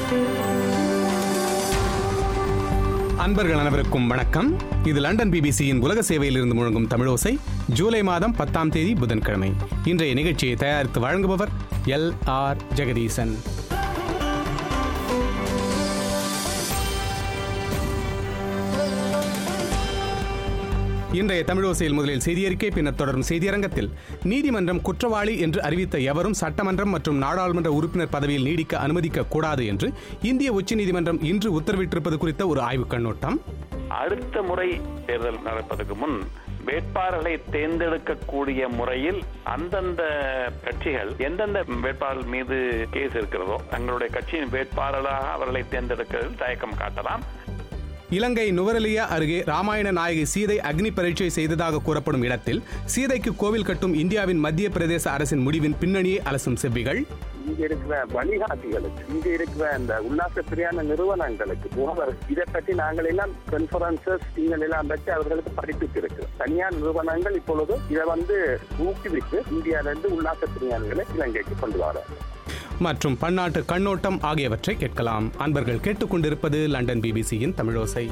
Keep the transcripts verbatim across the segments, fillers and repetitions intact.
அன்பர்கள் அனைவருக்கும் வணக்கம். இது லண்டன் பிபிசியின் உலக சேவையில் இருந்து முழங்கும் தமிழோசை. ஜூலை மாதம் பத்தாம் தேதி புதன்கிழமை. இன்றைய நிகழ்ச்சியை தயாரித்து வழங்குபவர் எல் ஆர் ஜெகதீசன். இன்றைய தமிழோசையில் முதலில் செய்தியறிக்கை, பின்னர் தொடரும் செய்தியரங்கத்தில் நீதிமன்றம் குற்றவாளி என்று அறிவித்த எவரும் சட்டமன்றம் மற்றும் நாடாளுமன்ற உறுப்பினர் பதவியில் நீடிக்க அனுமதிக்க கூடாது என்று இந்திய உச்சநீதிமன்றம் இன்று உத்தரவிட்டிருப்பது குறித்த ஒரு ஆய்வுக் கண்ணோட்டம். அடுத்த முறை தேர்தல் நடப்பதற்கு முன் வேட்பாளர்களை தேர்ந்தெடுக்கக்கூடிய முறையில் அந்தந்த கட்சிகள் எந்தெந்த வேட்பாளர் மீது கேஸ் இருக்கிறதோ தங்களுடைய கட்சியின் வேட்பாளராக அவர்களை தேர்ந்தெடுக்கிறதில் தயக்கம் காட்டலாம். இலங்கை நுவரெலியா அருகே ராமாயண நாயகி சீதை அக்னி பரீட்சை செய்ததாக கூறப்படும் இடத்தில் சீதைக்கு கோவில் கட்டும் இந்தியாவின் மத்திய பிரதேச அரசின் முடிவின் பின்னணியை அலசும் செவ்விகள். இங்க இருக்கிற வழிகாட்டிகளுக்கு, இங்க இருக்கிற அந்த உல்லாசப்பிரியான நிறுவனங்களுக்கு போவர் இதை பற்றி நாங்கள் எல்லாம் கான்ஃபரன்சஸ் நீங்கள் எல்லாம் பற்றி அவர்களுக்கு படிப்பித்து இருக்கிறோம். தனியார் நிறுவனங்கள் இப்பொழுது இதை வந்து ஊக்குவித்து இந்தியாவிலிருந்து உல்லாசப்பிரியான்களை இலங்கைக்கு கொண்டு வர மற்றும் பன்னாட்டு கண்ணோட்டம் ஆகியவற்றை கேட்கலாம். அன்பர்கள் கேட்டுக்கொண்டிருப்பது லண்டன் பிபிசியின் தமிழோசை.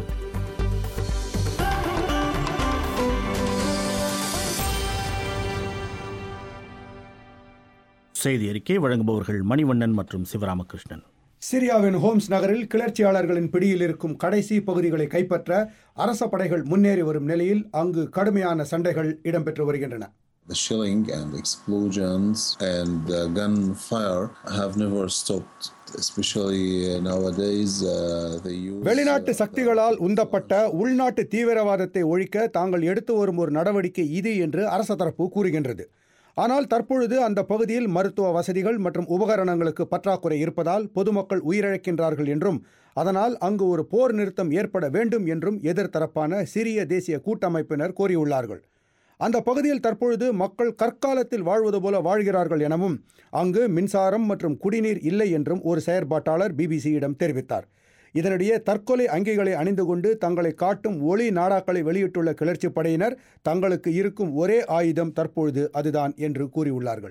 செய்தி அறிக்கை வழங்குபவர்கள் மணிவண்ணன் மற்றும் சிவராமகிருஷ்ணன். சிரியாவின் ஹோம்ஸ் நகரில் கிளர்ச்சியாளர்களின் பிடியில் இருக்கும் கடைசி பகுதிகளை கைப்பற்ற அரச படைகள் முன்னேறி வரும் நிலையில் அங்கு கடுமையான சண்டைகள் இடம்பெற்று வருகின்றன. The shelling and explosions and the gunfire have never stopped, especially nowadays. They use வெளிநாட்டு சக்திகளால் உந்தப்பட்ட உள்நாட்டு தீவிரவாதத்தை ஒழிக்க தாங்கள் எடுத்து வரும் ஒரு நடவடிக்கை இது என்று அரச தரப்பு கூறுகின்றது. ஆனால் தற்பொழுது அந்த பகுதியில் மருத்துவ வசதிகள் மற்றும் உபகரணங்களுக்கு பற்றாக்குறை இருப்பதால் பொதுமக்கள் உயிரிழக்கின்றார்கள் என்றும் அதனால் அங்கு ஒரு போர் நிறுத்தம் ஏற்பட வேண்டும் என்றும் எதிர்த்தரப்பான சிரிய தேசிய கூட்டமைப்பினர் கோரியுள்ளார்கள். அந்த பகுதியில் தற்பொழுது மக்கள் கற்காலத்தில் வாழ்வது போல வாழ்கிறார்கள் எனவும் அங்கு மின்சாரம் மற்றும் குடிநீர் இல்லை என்றும் ஒரு செயற்பாட்டாளர் பிபிசியிடம் தெரிவித்தார். இதனிடையே தற்கொலை அங்கிகளை அணிந்து கொண்டு தங்களை காட்டும் ஒளி நாடாக்களை வெளியிட்டுள்ள கிளர்ச்சி படையினர் தங்களுக்கு இருக்கும் ஒரே ஆயுதம் தற்பொழுது அதுதான் என்று கூறியுள்ளார்கள்.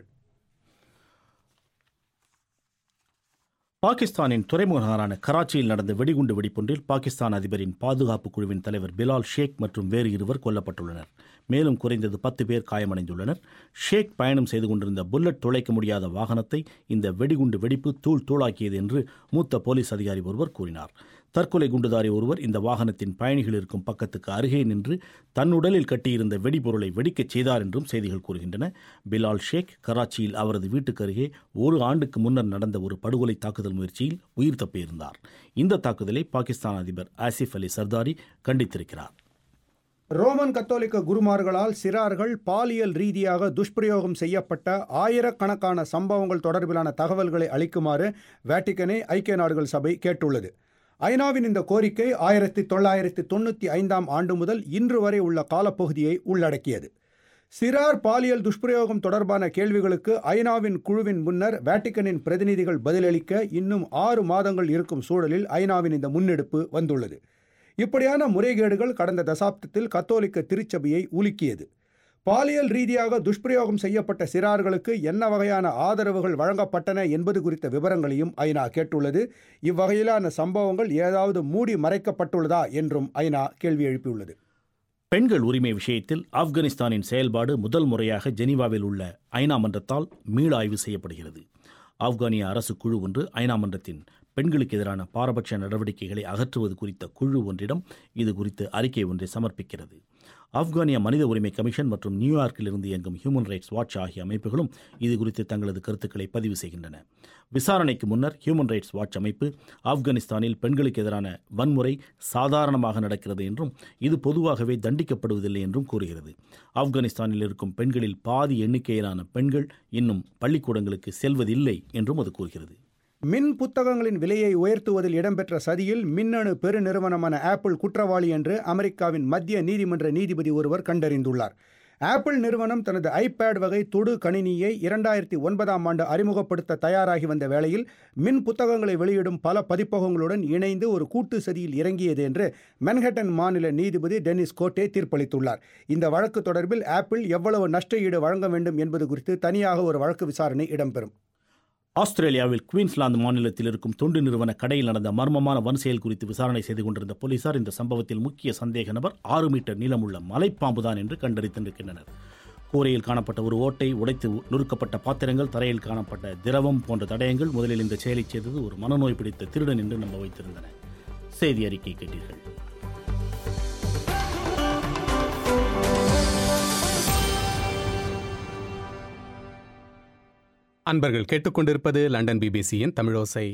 பாகிஸ்தானின் துறைமுக நகரான கராச்சியில் நடந்த வெடிகுண்டு வெடிப்பொன்றில் பாகிஸ்தான் அதிபரின் பாதுகாப்பு குழுவின் தலைவர் பிலால் ஷேக் மற்றும் வேறு இருவர் கொல்லப்பட்டுள்ளனர். மேலும் குறைந்தது பத்து பேர் காயமடைந்துள்ளனர். ஷேக் பயணம் செய்து கொண்டிருந்த புல்லட் துளைக்க முடியாத வாகனத்தை இந்த வெடிகுண்டு வெடிப்பு தூள் தூளாக்கியது என்று மூத்த போலீஸ் அதிகாரி ஒருவர் கூறினார். தற்கொலை குண்டுதாரி ஒருவர் இந்த வாகனத்தின் பயணிகள் இருக்கும் பக்கத்துக்கு அருகே நின்று தன் உடலில் கட்டியிருந்த வெடிபொருளை வெடிக்கச் செய்தார் என்றும் செய்திகள் கூறுகின்றன. பிலால் ஷேக் கராச்சியில் அவரது வீட்டுக்கு அருகே ஒரு ஆண்டுக்கு முன்னர் நடந்த ஒரு படுகொலை தாக்குதல் முயற்சியில் உயிர் தப்பியிருந்தார். இந்த தாக்குதலை பாகிஸ்தான் அதிபர் ஆசிஃப் அலி சர்தாரி கண்டித்திருக்கிறார். ரோமன் கத்தோலிக்க குருமார்களால் சிறார்கள் பாலியல் ரீதியாக துஷ்பிரயோகம் செய்யப்பட்ட ஆயிரக்கணக்கான சம்பவங்கள் தொடர்பிலான தகவல்களை அளிக்குமாறு வேட்டிக்கனை ஐக்கிய நாடுகள் சபை கேட்டுள்ளது. ஐநாவின் இந்த கோரிக்கை ஆயிரத்தி தொள்ளாயிரத்தி தொண்ணூற்றி ஐந்தாம் ஆண்டு முதல் இன்று வரை உள்ள காலப்பகுதியை உள்ளடக்கியது. சிறார் பாலியல் துஷ்பிரயோகம் தொடர்பான கேள்விகளுக்கு ஐநாவின் குழுவின் முன்னர் வேட்டிக்கனின் பிரதிநிதிகள் பதிலளிக்க இன்னும் ஆறு மாதங்கள் இருக்கும் சூழலில் ஐநாவின் இந்த முன்னெடுப்பு வந்துள்ளது. இப்படியான முறைகேடுகள் கடந்த தசாப்தத்தில் கத்தோலிக்க திருச்சபையை உலுக்கியது. பாலியல் ரீதியாக துஷ்பிரயோகம் செய்யப்பட்ட சிறார்களுக்கு என்ன வகையான ஆதரவுகள் வழங்கப்பட்டன என்பது குறித்த விவரங்களையும் ஐநா கேட்டுள்ளது. இவ்வகையிலான சம்பவங்கள் ஏதாவது மூடி மறைக்கப்பட்டுள்ளதா என்றும் ஐநா கேள்வி எழுப்பியுள்ளது. பெண்கள் உரிமை விஷயத்தில் ஆப்கானிஸ்தானின் செயல்பாடு முதல் முறையாக ஜெனீவாவில் உள்ள ஐநா மன்றத்தால் மீளாய்வு செய்யப்படுகிறது. ஆப்கானிய அரசு குழு ஒன்று ஐநா மன்றத்தின் பெண்களுக்கு எதிரான பாரபட்ச நடவடிக்கைகளை அகற்றுவது குறித்த குழு ஒன்றிடம் இது குறித்து அறிக்கை ஒன்றை சமர்ப்பிக்கிறது. ஆப்கானிய மனித உரிமை கமிஷன் மற்றும் நியூயார்க்கில் இருந்து இயங்கும் ஹியூமன் ரைட்ஸ் வாட்ச் ஆகிய அமைப்புகளும் இது குறித்து தங்களது கருத்துக்களை பதிவு செய்கின்றன. விசாரணைக்கு முன்னர் ஹியூமன் ரைட்ஸ் வாட்ச் அமைப்பு ஆப்கானிஸ்தானில் பெண்களுக்கு எதிரான வன்முறை சாதாரணமாக நடக்கிறது என்றும் இது பொதுவாகவே தண்டிக்கப்படுவதில்லை என்றும் கூறுகிறது. ஆப்கானிஸ்தானில் இருக்கும் பெண்களில் பாதி எண்ணிக்கையிலான பெண்கள் இன்னும் பள்ளிக்கூடங்களுக்கு செல்வதில்லை என்றும் அது கூறுகிறது. மின் புத்தகங்களின் விலையை உயர்த்துவதில் இடம்பெற்ற சதியில் மின்னணு பெருநிறுவனமான ஆப்பிள் குற்றவாளி என்று அமெரிக்காவின் மத்திய நீதிமன்ற நீதிபதி ஒருவர் கண்டறிந்துள்ளார். ஆப்பிள் நிறுவனம் தனது ஐபேட் வகை தொடு கணினியை இரண்டாயிரத்தி ஒன்பதாம் ஆண்டு அறிமுகப்படுத்த தயாராகி வந்த வேளையில் மின் புத்தகங்களை வெளியிடும் பல பதிப்பகங்களுடன் இணைந்து ஒரு கூட்டு சதியில் இறங்கியது என்று மென்ஹட்டன் மாநில நீதிபதி டெனிஸ் கோட்டே தீர்ப்பளித்துள்ளார். இந்த வழக்கு தொடர்பில் ஆப்பிள் எவ்வளவு நஷ்ட ஈடு வழங்க வேண்டும் என்பது குறித்து தனியாக ஒரு வழக்கு விசாரணை இடம்பெறும். ஆஸ்திரேலியாவில் குயின்ஸ்லாந்து மாநிலத்தில் இருக்கும் தொண்டு நிறுவன கடையில் நடந்த மர்மமான வன்செயல் குறித்து விசாரணை செய்து கொண்டிருந்த போலீசார் இந்த சம்பவத்தில் முக்கிய சந்தேக நபர் ஆறு மீட்டர் நீளமுள்ள மலைப்பாம்புதான் என்று கண்டறிந்திருக்கின்றனர். கூரையில் காணப்பட்ட ஒரு ஓட்டை, உடைத்து நொறுக்கப்பட்ட பாத்திரங்கள், தரையில் காணப்பட்ட திரவம் போன்ற தடயங்கள் முதலில் இந்த செயலை செய்தது ஒரு மனநோய் பிடித்த திருடன் என்று நம்ப வைத்திருந்தன. செய்தி அறிக்கை கேட்டீர்கள். அன்பர்கள் கேட்டுக்கொண்டிருப்பது லண்டன் பிபிசியின் தமிழோசை.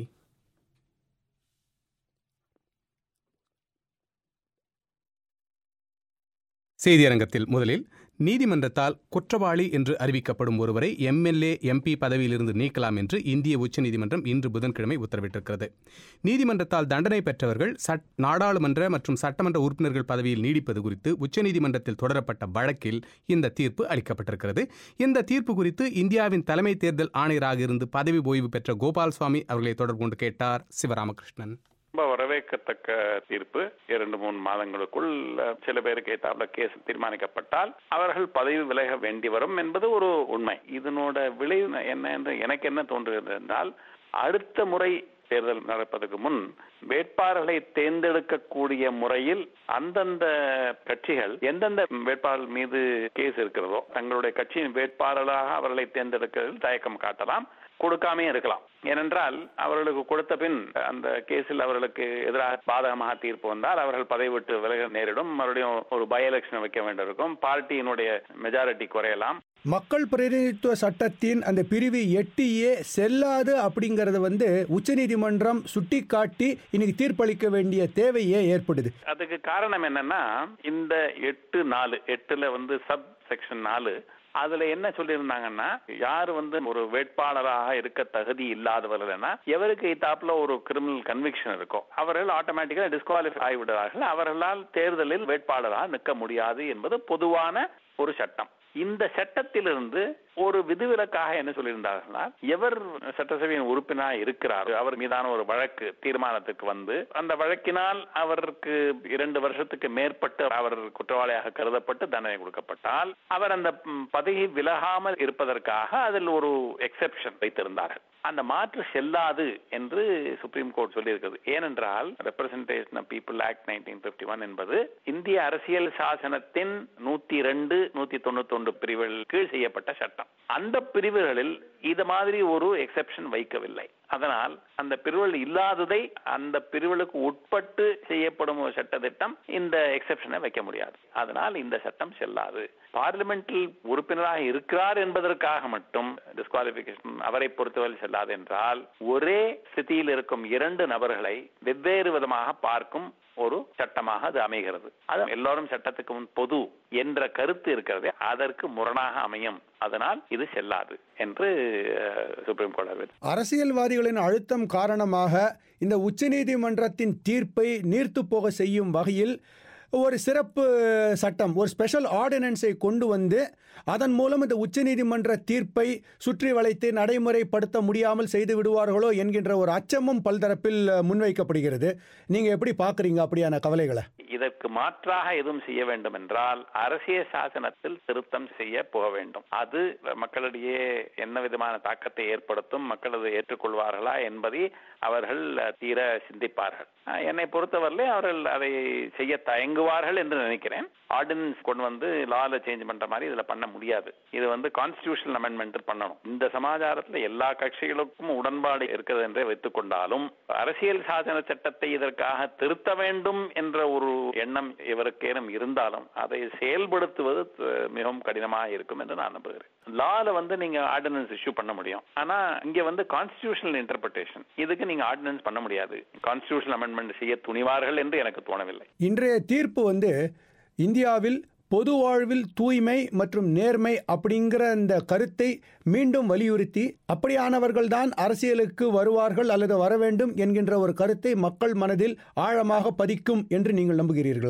செய்தியரங்கத்தில் முதலில் நீதிமன்றத்தால் குற்றவாளி என்று அறிவிக்கப்படும் ஒருவரை எம்எல்ஏ எம்பி பதவியிலிருந்து நீக்கலாம் என்று இந்திய உச்சநீதிமன்றம் இன்று புதன்கிழமை உத்தரவிட்டிருக்கிறது. நீதிமன்றத்தால் தண்டனை பெற்றவர்கள் சட் நாடாளுமன்ற மற்றும் சட்டமன்ற உறுப்பினர்கள் பதவியில் நீடிப்பது குறித்து உச்சநீதிமன்றத்தில் தொடரப்பட்ட வழக்கில் இந்த தீர்ப்பு அளிக்கப்பட்டிருக்கிறது. இந்த தீர்ப்பு குறித்து இந்தியாவின் தலைமை தேர்தல் ஆணையராக இருந்து பதவி ஓய்வு பெற்ற கோபால்சுவாமி அவர்களை தொடர்பு கொண்டு கேட்டார் சிவராமகிருஷ்ணன். ரொம்ப வரவேற்கத்தக்க தீர்ப்பு. இரண்டு மூணு மாதங்களுக்குள் சில பேருக்கு ஏத்தாப்புல கேஸ் தீர்மானிக்கப்பட்டால் அவர்கள் பதவி விலக வேண்டி வரும் என்பது ஒரு உண்மை. இதனோட விளைவு என்ன என்று எனக்கு என்ன தோன்றுகிறது என்றால், அடுத்த முறை தேர்தல் நடப்பதற்கு முன் வேட்பாளர்களை தேர்ந்தெடுக்கக்கூடிய முறையில் அந்தந்த கட்சிகள் எந்தெந்த வேட்பாளர் மீது கேஸ் இருக்கிறதோ தங்களுடைய கட்சியின் வேட்பாளராக அவர்களை தேர்ந்தெடுக்கிறதில் தயக்கம் காட்டலாம், கொடுக்காமே இருக்கலாம். ஏனென்றால் அவர்களுக்கு கொடுத்த பின் அந்த கேஸில் அவர்களுக்கு எதிராக பாதகமாக தீர்ப்பு வந்தால் அவர்கள் பதவி விட்டு விலக நேரிடும். மறுபடியும் ஒரு பை எலெக்ஷன் வைக்க வேண்டியிருக்கும். பார்ட்டியினுடைய மெஜாரிட்டி குறையலாம். மக்கள் பிரதிநிதித்துவ சட்டத்தின் அந்த பிரிவு எட்டு ஏ செல்லாது அப்படிங்கறது வந்து உச்சநீதிமன்றம் சுட்டிக்காட்டி இன்னைக்கு தீர்ப்பளிக்க வேண்டிய தேவையே ஏற்படுது. அதுக்கு காரணம் என்னன்னா, இந்த எட்டு நாலு எட்டுல வந்து சப் செக்ஷன் நாலு அதுல என்ன சொல்லியிருந்தாங்கன்னா, யாரு வந்து ஒரு வேட்பாளராக இருக்க தகுதி இல்லாதவர்கள்னா எவருக்கு இத்தாப்புல ஒரு கிரிமினல் கன்விக்ஷன் இருக்கும் அவர்கள் ஆட்டோமேட்டிக்கா டிஸ்குவாலிஃபை ஆகிவிடுவார்கள். அவர்களால் தேர்தலில் வேட்பாளராக நிற்க முடியாது என்பது பொதுவான ஒரு சட்டம். இந்த சட்டத்திலிருந்து ஒரு விதிவிலக்காக என்ன சொல்லியிருந்தார்கள்னா, எவர் சட்டசபையின் உறுப்பினராக இருக்கிறார் அவர் மீதான ஒரு வழக்கு தீர்மானத்துக்கு வந்து அந்த வழக்கினால் அவருக்கு இரண்டு வருஷத்துக்கு மேற்பட்டு அவர் குற்றவாளியாக கருதப்பட்டு தண்டனை கொடுக்கப்பட்டால் அவர் அந்த பதவி விலகாமல் இருப்பதற்காக அதில் ஒரு எக்ஸெப்ஷன் வைத்திருந்தார்கள். அந்த மாற்று செல்லாது என்று சுப்ரீம் கோர்ட் சொல்லியிருக்கிறது. ஏனென்றால் representation of people act nineteen fifty one என்பது இந்திய அரசியல் சாசனத்தின் நூத்தி ரெண்டு நூத்தி தொண்ணூத்தி ஒன்று பிரிவுகளில் கீழ் செய்யப்பட்ட சட்டம். அந்த பிரிவுகளில் இது மாதிரி ஒரு எக்ஸெப்ஷன் வைக்கவில்லை. அதனால் அந்த பிரிவுகள் இல்லாததை அந்த பிரிவுகளுக்கு உட்பட்டு செய்யப்படும் ஒரு சட்ட திட்டம் இந்த எக்ஸெப்ஷனை வைக்க முடியாது. அதனால் இந்த சட்டம் செல்லாது. பார்லிமெண்டில் உறுப்பினராக இருக்கிறார் என்பதற்காக மட்டும் டிஸ்குவாலிபிகேஷன் அவரை பொறுத்தவரை செல்லாது என்றால், ஒரே ஸ்திதியில் இருக்கும் இரண்டு நபர்களை வெவ்வேறு விதமாக பார்க்கும் ஒரு சட்டமாக அது அமைகிறது. அது எல்லாரும் சட்டத்துக்கு முன் பொது என்ற கருத்து இருக்கிறது, அதற்கு முரணாக அமையும். அதனால் இது செல்லாது என்று சுப்ரீம் கோர்ட். அரசியல்வாதிகளின் அழுத்தம் காரணமாக இந்த உச்சநீதிமன்றத்தின் தீர்ப்பை நீர்த்து போக செய்யும் வகையில் ஒரு சிறப்பு சட்டம், ஒரு ஸ்பெஷல் ஆர்டினன்ஸை கொண்டு வந்து அதன் மூலம் இந்த உச்சநீதிமன்ற தீர்ப்பை சுற்றி வளைத்து நடைமுறைப்படுத்த முடியாமல் செய்து விடுவார்களோ என்கின்ற ஒரு அச்சமும் பல்தரப்பில் முன்வைக்கப்படுகிறது. நீங்க எப்படி பார்க்குறீங்க அப்படியான கவலைகளை? இதற்கு மாற்றாக எதுவும் செய்ய வேண்டும் என்றால் அரசியல் சாசனத்தில் திருத்தம் செய்ய போக வேண்டும். அது மக்களிடையே என்ன விதமான தாக்கத்தை ஏற்படுத்தும், மக்கள் அதை ஏற்றுக்கொள்வார்களா என்பதை அவர்கள் தீர சிந்திப்பார்கள். என்னை பொறுத்தவரை அவர்கள் அதை செய்ய தயங்குவார்கள் என்று நினைக்கிறேன். ஆர்டினன்ஸ் கொண்டு வந்து லால சேஞ்ச் பண்ற மாதிரி இதுல பண்ண முடியாது. இது வந்து கான்ஸ்டிடியூஷனல் அமெண்ட்மெண்ட் பண்ணணும். இந்த சமாச்சாரத்துல எல்லா கட்சிகளுக்கும் உடன்பாடு இருக்கிறது என்றே வைத்துக் கொண்டாலும் அரசியல் சாசன சட்டத்தை இதற்காக திருத்த வேண்டும் என்ற ஒரு எண்ணம் இவருக்கேனும் இருந்தாலும் அதை செயல்படுத்துவது மிகவும் கடினமாக இருக்கும் என்று நான் நம்புகிறேன். லால வந்து நீங்க ஆர்டினன்ஸ் இஷ்யூ பண்ண முடியும், ஆனா இங்க வந்து கான்ஸ்டிடியூஷனல் இன்டர்பிரேஷன், இதுக்கு நீங்க ஆர்டினன்ஸ் பண்ண முடியாது. கான்ஸ்டிடியூஷனல் அமெண்ட்மெண்ட் செய்ய துணிவார்கள் என்று எனக்கு தோணவில்லை. இன்றைய தீர்ப்பு வந்து இந்தியாவில் பொது வாழ்வில் தூய்மை மற்றும் நேர்மை அப்படிங்கிற இந்த கருத்தை மீண்டும் வலியுறுத்தி அப்படியானவர்கள்தான் அரசியலுக்கு வருவார்கள் அல்லது வர வேண்டும் என்கின்ற ஒரு கருத்தை மக்கள் மனதில் ஆழமாக பதிக்கும் என்று நீங்கள் நம்புகிறீர்களா?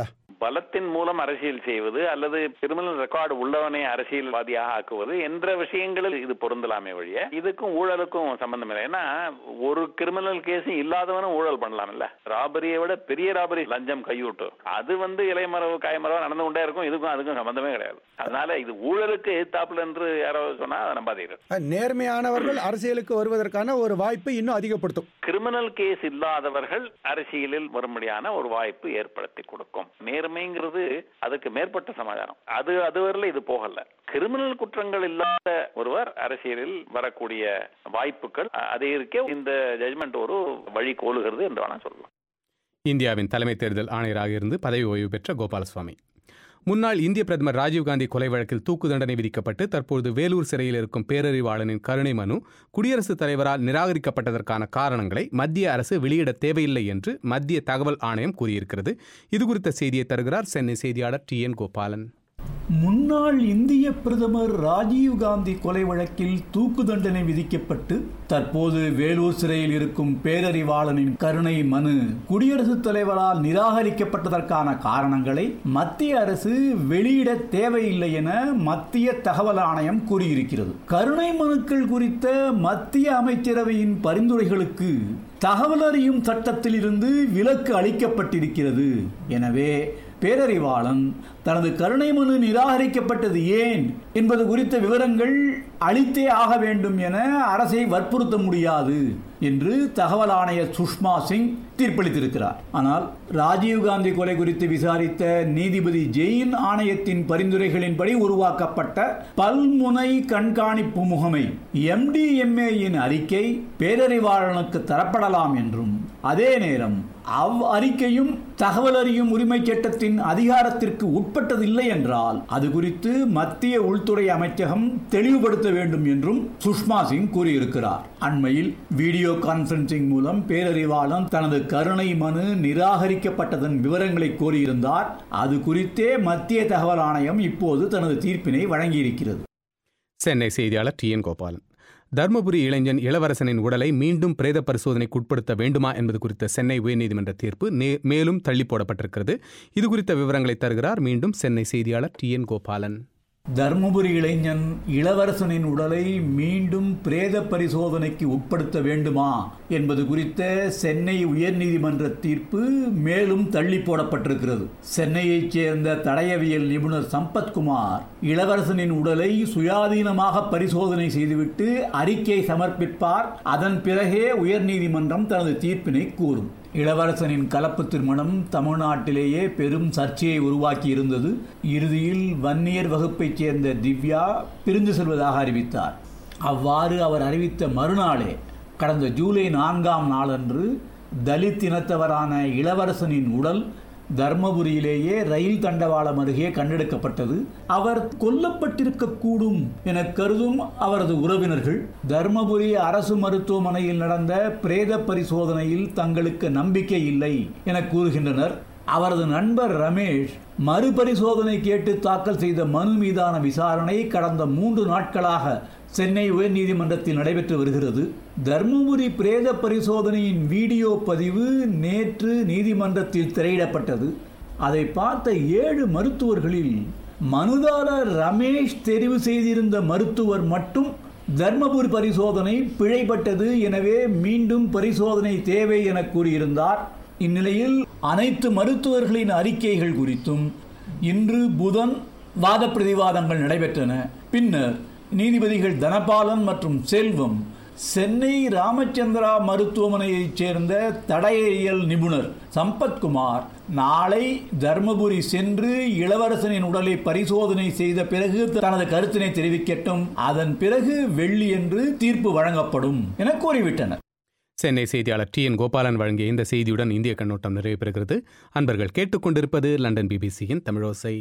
பலத்தின் மூலம் அரசியல் செய்வது அல்லது கிரிமினல் ரெக்கார்டு உள்ளவனை அரசியல்வாதியாக ஆக்குவது என்ற விஷயங்களில் இது பொருந்தலாமே வழிய இதுக்கும் ஊழலுக்கும் சம்பந்தம் இல்லை. ஏன்னா ஒரு கிரிமினல் கேஸ் இல்லாதவனும் ஊழல் பண்ணலாம் இல்ல. ராபரியை விட பெரிய ராபரி லஞ்சம் கையூட்டு, அது வந்து இலைமரவு காயமரவு நடந்து கொண்டே இருக்கும். இதுக்கும் அதுக்கும் சம்பந்தமே கிடையாது. அதனால இது ஊழலுக்கு எதிர்த்தாப்புல என்று யாராவது சொன்னா அதை நம்பாதீர்கள். நேர்மையானவர்கள் அரசியலுக்கு வருவதற்கான ஒரு வாய்ப்பை இன்னும் அதிகப்படுத்தும். கிரிமினல் கேஸ் இல்லாதவர்கள் அரசியலில் வரும்படியான ஒரு வாய்ப்பு ஏற்படுத்தி கொடுக்கும். நேர்மைங்கிறது அதுக்கு மேற்பட்ட சமாதானம். அது அதுவரையில இது போகல. கிரிமினல் குற்றங்கள் இல்லாத ஒருவர் அரசியலில் வரக்கூடிய வாய்ப்புகள் அதிகரிக்க இந்த ஜட்ஜ்மெண்ட் ஒரு வழி கோலுகிறது என்று வேணா சொல்லலாம். இந்தியாவின் தலைமை தேர்தல் ஆணையராக இருந்து பதவி ஓய்வு பெற்ற கோபாலசுவாமி முன்னாள் இந்திய பிரதமர் ராஜீவ்காந்தி கொலை வழக்கில் தூக்கு தண்டனை விதிக்கப்பட்டு தற்போது வேலூர் சிறையில் இருக்கும் பேரறிவாளனின் கருணை மனு குடியரசுத் தலைவரால் நிராகரிக்கப்பட்டதற்கான காரணங்களை மத்திய அரசு வெளியிட தேவையில்லை என்று மத்திய தகவல் ஆணையம் கூறியிருக்கிறது. இதுகுறித்த செய்தியை தருகிறார் சென்னை செய்தியாளர் டி என் கோபாலன். முன்னாள் இந்திய பிரதமர் ராஜீவ்காந்தி கொலை வழக்கில் தூக்கு தண்டனை விதிக்கப்பட்டு தற்போது வேலூர் சிறையில் இருக்கும் பேரறிவாளனின் கருணை மனு குடியரசுத் தலைவரால் நிராகரிக்கப்பட்டதற்கான காரணங்களை மத்திய அரசு வெளியிட தேவையில்லை என மத்திய தகவல் ஆணையம் கூறியிருக்கிறது. கருணை மனுக்கள் குறித்த மத்திய அமைச்சரவையின் பரிந்துரைகளுக்கு தகவல் அறியும் சட்டத்தில் இருந்து விலக்கு அளிக்கப்பட்டிருக்கிறது. எனவே பேரறிவாளன் தனது கருணை மனு நிராகரிக்கப்பட்டது ஏன் என்பது குறித்த விவரங்கள் அளித்தே ஆக வேண்டும் என அரசை வற்புறுத்த முடியாது என்று தகவல் ஆணையர் சுஷ்மா சிங் தீர்ப்பளித்திருக்கிறார். ஆனால் ராஜீவ்காந்தி கொலை குறித்து விசாரித்த நீதிபதி ஜெயின் ஆணையத்தின் பரிந்துரைகளின்படி உருவாக்கப்பட்ட பல்முனை கண்காணிப்பு முகமை எம் டி எம் ஏ-யின் அறிக்கை பேரறிவாளனுக்கு தரப்படலாம் என்றும் அதே நேரம் அவ் அறிக்கையும் தகவல் அறியும் உரிமை சட்டத்தின் அதிகாரத்திற்கு உட்பட்டதில்லை என்றால் அது குறித்து மத்திய உள்துறை அமைச்சகம் தெளிவுபடுத்த வேண்டும் என்றும் சுஷ்மா சிங் கூறியிருக்கிறார். அண்மையில் வீடியோ கான்பரன்சிங் மூலம் பேரறிவாளன் தனது கருணை மனு நிராகரிக்கப்பட்டதன் விவரங்களை கோரியிருந்தார். அது குறித்தே மத்திய தகவல் ஆணையம் இப்போது தனது தீர்ப்பினை வழங்கியிருக்கிறது. சென்னை செய்தியாளர் டி என் கோபாலன். தர்மபுரி இளைஞன் இளவரசனின் உடலை மீண்டும் பிரேத பரிசோதனைக்கு உட்படுத்த வேண்டுமா என்பது குறித்த சென்னை உயர்நீதிமன்ற தீர்ப்பு மேலும் தள்ளி போடப்பட்டிருக்கிறது. இது குறித்த விவரங்களை தருகிறார் மீண்டும் சென்னை செய்தியாளர் டி என் கோபாலன். தர்மபுரி இளைஞன் இளவரசனின் உடலை மீண்டும் பிரேத பரிசோதனைக்கு உட்படுத்த வேண்டுமா என்பது குறித்த சென்னை உயர்நீதிமன்ற தீர்ப்பு மேலும் தள்ளி போடப்பட்டிருக்கிறது. சென்னையைச் சேர்ந்த தடயவியல் நிபுணர் சம்பத்குமார் இளவரசனின் உடலை சுயாதீனமாக பரிசோதனை செய்துவிட்டு அறிக்கை சமர்ப்பிப்பார். அதன் பிறகே உயர்நீதிமன்றம் தனது தீர்ப்பினை கூறும். இளவரசனின் கலப்பு திருமணம் தமிழ்நாட்டிலேயே பெரும் சர்ச்சையை உருவாக்கி இருந்தது. இறுதியில் வன்னியர் வகுப்பைச் சேர்ந்த திவ்யா பிரிந்து செல்வதாக அறிவித்தார். அவ்வாறு அவர் அறிவித்த மறுநாளே கடந்த ஜூலை நான்காம் நாளன்று தலித் இனத்தவரான இளவரசனின் உடல் தர்மபுரியிலேயே ரயில் தண்டவாளம் அருகே கண்டெடுக்கப்பட்டது. அவர் கொல்லப்பட்டிருக்கக்கூடும் என கருதும் அவரது உறவினர்கள் தர்மபுரி அரசு மருத்துவமனையில் நடந்த பிரேத பரிசோதனையில் தங்களுக்கு நம்பிக்கை இல்லை என கூறுகின்றனர். அவரது நண்பர் ரமேஷ் மறுபரிசோதனை கேட்டு தாக்கல் செய்த மனு மீதான விசாரணை கடந்த மூன்று நாட்களாக சென்னை உயர்நீதிமன்றத்தில் நடைபெற்று வருகிறது. தர்மபுரி பிரேத பரிசோதனையின் வீடியோ பதிவு நேற்று நீதிமன்றத்தில் திரையிடப்பட்டது. அதை பார்த்த ஏழு மருத்துவர்களில் மனுதாரர் ரமேஷ் தெரிவு செய்திருந்த மருத்துவர் மட்டும் தர்மபுரி பரிசோதனை பிழைப்பட்டது, எனவே மீண்டும் பரிசோதனை தேவை என கூறியிருந்தார். இந்நிலையில் அனைத்து மருத்துவர்களின் அறிக்கைகள் குறித்தும் இன்று புதன் வாத பிரதிவாதங்கள் நடைபெற்றன. பின்னர் நீதிபதிகள் தனபாலன் மற்றும் செல்வம் சென்னை ராமச்சந்திரா மருத்துவமனையைச் சேர்ந்த தடயவியல் நிபுணர் சம்பத்குமார் நாளை தர்மபுரி சென்று இளவரசனின் உடலை பரிசோதனை செய்த பிறகு தனது கருத்தினை தெரிவிக்கட்டும், அதன் பிறகு வெள்ளியன்று தீர்ப்பு வழங்கப்படும் என கூறிவிட்டனர். சென்னை செய்தியாளர் டி என் கோபாலன் வழங்கிய இந்த செய்தியுடன் இந்திய கண்ணோட்டம் நிறைவு பெறுகிறது. அன்பர்கள் கேட்டுக்கொண்டிருப்பது லண்டன் பிபிசியின் தமிழோசை.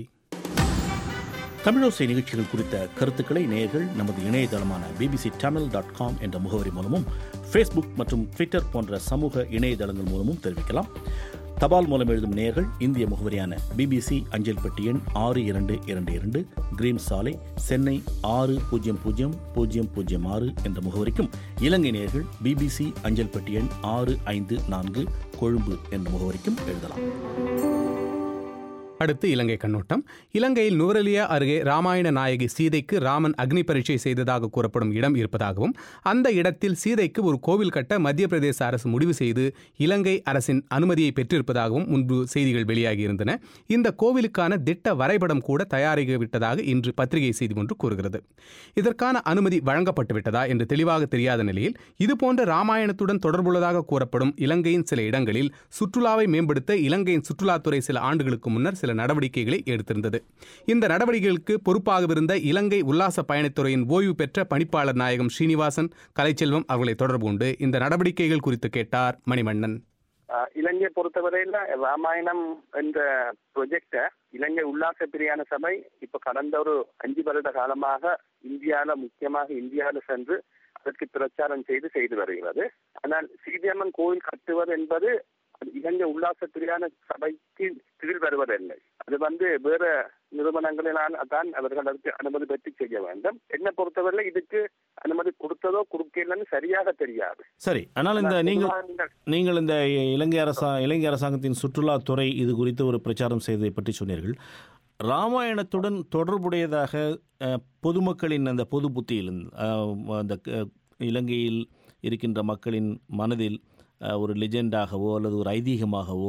தமிழோசை நிகழ்ச்சிகள் குறித்த கருத்துக்களை நேயர்கள் நமது இணையதளமான பிபிசி தமிழ் டாட் காம் என்ற முகவரி மூலமும் ஃபேஸ்புக் மற்றும் ட்விட்டர் போன்ற சமூக இணையதளங்கள் மூலமும் தெரிவிக்கலாம். தபால் மூலம் எழுதும் நேயர்கள் இந்திய முகவரியான பிபிசி அஞ்சல் பெட்டி எண் ஆறு இரண்டு இரண்டு இரண்டு கிரீம் சாலை சென்னை ஆறு பூஜ்ஜியம் பூஜ்ஜியம் பூஜ்ஜியம் பூஜ்ஜியம் ஆறு என்ற முகவரிக்கும், இலங்கை நேயர்கள் பிபிசி அஞ்சல் பெட்டி எண் ஆறு ஐந்து நான்கு கொழும்பு என்ற முகவரிக்கும் எழுதலாம். அடுத்து இலங்கை கண்ணோட்டம். இலங்கையில் நுவரெலியா அருகே ராமாயண நாயகி சீதைக்கு ராமன் அக்னி பரீட்சை செய்ததாக கூறப்படும் இடம் இருப்பதாகவும் அந்த இடத்தில் சீதைக்கு ஒரு கோவில் கட்ட மத்திய பிரதேச அரசு முடிவு செய்து இலங்கை அரசின் அனுமதியை பெற்றிருப்பதாகவும் முன்பு செய்திகள் வெளியாகியிருந்தன. இந்த கோவிலுக்கான திட்ட வரைபடம் கூட தயாரிக்கப்பட்டதாக இன்று பத்திரிகை செய்தி ஒன்று கூறுகிறது. இதற்கான அனுமதி வழங்கப்பட்டு விட்டதா என்று தெளிவாக தெரியாத நிலையில் இதுபோன்ற ராமாயணத்துடன் தொடர்புள்ளதாக கூறப்படும் இலங்கையின் சில இடங்களில் சுற்றுலாவை மேம்படுத்த இலங்கையின் சுற்றுலாத்துறை சில ஆண்டுகளுக்கு முன்னர் சில நடவடிக்கைகளை எடுத்திருந்தது. இந்த நடவடிக்கைகளுக்கு பொறுப்பாகவிருந்த இலங்கை உல்லாச பயணத்துறையின் ஓய்வு பெற்ற பணிப்பாளர் நாயகம் ஸ்ரீனிவாசன் கலைச்செல்வம் அவர்களை தொடர்பு கொண்டு இந்த நடவடிக்கைகள் குறித்து கேட்டார் மணிமன்னன். இலங்கையை பொறுத்தவரையில ராமாயணம் என்ற ப்ரொஜெக்ட இலங்கை உல்லாச பிரியாண சபை இப்ப கடந்த ஒரு அஞ்சு வருட காலமாக இந்தியாவில முக்கியமாக இந்தியாவில சென்று அதற்கு பிரச்சாரம் செய்து செய்து வருகிறது. ஆனால் சீதியம்மன் கோவில் கட்டுவது என்பது இலங்கை உல்லாச பிரியாண சபைக்கு கீழ் வருவதில்லை. அது வந்து வேற நிறுவனங்களினால் தான் அவர்கள் அதற்கு அனுமதி பெற்று செய்ய வேண்டும். என்னை பொறுத்தவரை இதுக்கு அனுமதி கொடுத்ததோ கொடுக்கலன்னு சரியாக தெரியாது. சரி, ஆனால் இந்த நீங்கள் நீங்கள் இந்த இலங்கை அரசா இலங்கை அரசாங்கத்தின் சுற்றுலாத்துறை இது குறித்து ஒரு பிரச்சாரம் செய்ததை பற்றி சொன்னீர்கள். ராமாயணத்துடன் தொடர்புடையதாக பொதுமக்களின் அந்த பொது புத்தியில் அந்த இலங்கையில் இருக்கின்ற மக்களின் மனதில் ஒரு லெஜெண்டாகவோ அல்லது ஒரு ஐதீகமாகவோ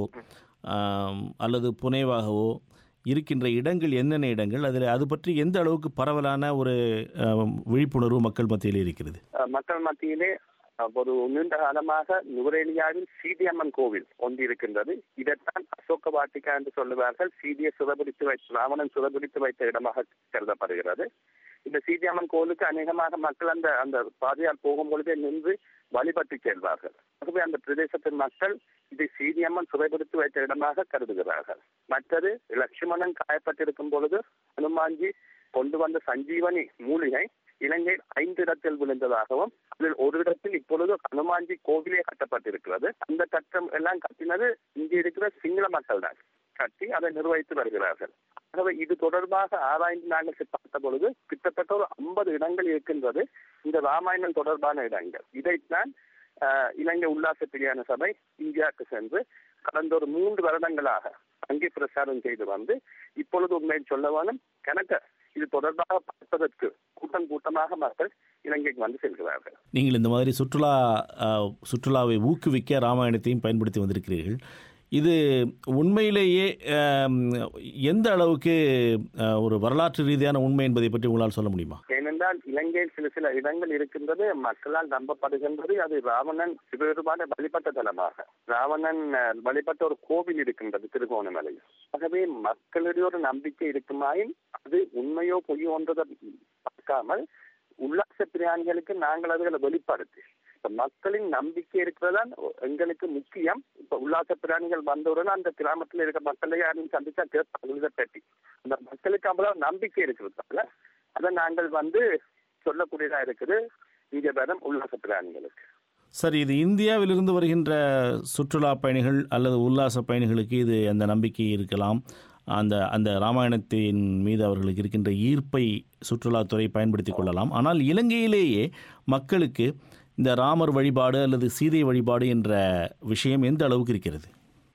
அல்லது புனைவாகவோ இருக்கின்ற இடங்கள் என்னென்ன இடங்கள், அதில் அது பற்றி எந்த அளவுக்கு பரவலான ஒரு விழிப்புணர்வு மக்கள் மத்தியிலே இருக்கிறது? மக்கள் மத்தியிலே ஒரு நீண்ட காலமாக நுவரெலியாவில் சீதியம்மன் கோவில் ஒன்று இருக்கின்றது. இதைத்தான் அசோக வாட்டிகா என்று சொல்லுவார்கள். சீதியை சுதபிடித்து வைத்து ராவணன் சுதபிடித்து வைத்த இடமாக கருதப்படுகிறது. இந்த சீதியம்மன் கோவிலுக்கு அநேகமாக மக்கள் அந்த அந்த பாதையால் போகும் பொழுதே நின்று வழிபட்டு செல்வார்கள். ஆகவே அந்த பிரதேசத்தின் மக்கள் இதை சீதியம்மன் சுதைபிடித்து வைத்த இடமாக கருதுகிறார்கள். மற்றது லட்சுமணன் காயப்பட்டிருக்கும் பொழுது ஹனுமான்ஜி கொண்டு வந்த சஞ்சீவனி மூலிகை இலங்கையில் ஐந்து இடத்தில் விழுந்ததாகவும் அதில் ஒரு இடத்தில் இப்பொழுது ஹனுமான்ஜி கோவிலே கட்டப்பட்டிருக்கிறது. அந்த கட்டம் எல்லாம் கட்டினது இங்கே இருக்கிற சிங்கள மக்கள் தான் கட்டி அதை நிர்வகித்து வருகிறார்கள். ஆகவே இது தொடர்பாக ஆராய்ந்து நாங்கள் பார்த்த பொழுது கிட்டத்தட்ட ஒரு ஐம்பது இடங்கள் இருக்கின்றது இந்த ராமாயணம் தொடர்பான இடங்கள். இதைத்தான் இலங்கை உல்லாச பிரியாண சபை இந்தியாவுக்கு சென்று கடந்த ஒரு மூன்று வருடங்களாக அங்கே பிரச்சாரம் செய்து வந்து இப்பொழுது உண்மையை சொல்ல வேணும் கணக்க இது தொடர்பாக பார்ப்பதற்கு கூட்டம் கூட்டமாக மக்கள் இலங்கைக்கு வந்து செல்கிறார்கள். நீங்கள் இந்த மாதிரி சுற்றுலா சுற்றுலாவை ஊக்குவிக்க ராமாயணத்தையும் பயன்படுத்தி வந்திருக்கிறீர்கள். இது உண்மையிலேயே எந்த அளவுக்கு ஒரு வரலாற்று ரீதியான உண்மை என்பதை பற்றி உங்களால் சொல்ல முடியுமா? ஏனென்றால் இலங்கையில் சில சில இடங்கள் இருக்கின்றது மக்களால் நம்பப்படுகின்றது. அது ராவணன் சிவபெருமான வழிபட்ட தலமாக ராவணன் வழிபட்ட ஒரு கோவில் இருக்கின்றது திருகோணமலையில். ஆகவே மக்களிடையே ஒரு நம்பிக்கை இருக்குமாயின் அது உண்மையோ பொய்யோ ஒன்றதை பார்க்காமல் உல்லாச பிரியாணிகளுக்கு நாங்கள் அதுகளை வெளிப்படுத்தி மக்களின் நம்பிக்கை இருக்கிறதான் எங்களுக்கு முக்கியம். இப்ப உல்லாச பிராணிகள் வந்தவுடன் அந்த கிராமத்தில் இருக்க மக்களை யாரும் சந்திச்சா கேட்பாங்க இதை பற்றி. அந்த மக்களுக்கு அவ்வளவு நம்பிக்கை இருக்கிறதால அதை நாங்கள் வந்து சொல்லக்கூடியதா இருக்குது இங்க வரும் உல்லாச பிராணிகளுக்கு. சரி, இது இந்தியாவிலிருந்து வருகின்ற சுற்றுலா பயணிகள் அல்லது உல்லாச பயணிகளுக்கு இது அந்த நம்பிக்கை இருக்கலாம். அந்த அந்த ராமாயணத்தின் மீது அவர்களுக்கு இருக்கின்ற ஈர்ப்பை சுற்றுலாத்துறை பயன்படுத்தி கொள்ளலாம். ஆனால் இலங்கையிலேயே மக்களுக்கு இந்த ராமர் வழிபாடு அல்லது சீதை வழிபாடு என்ற விஷயம் எந்த அளவுக்கு இருக்கிறது?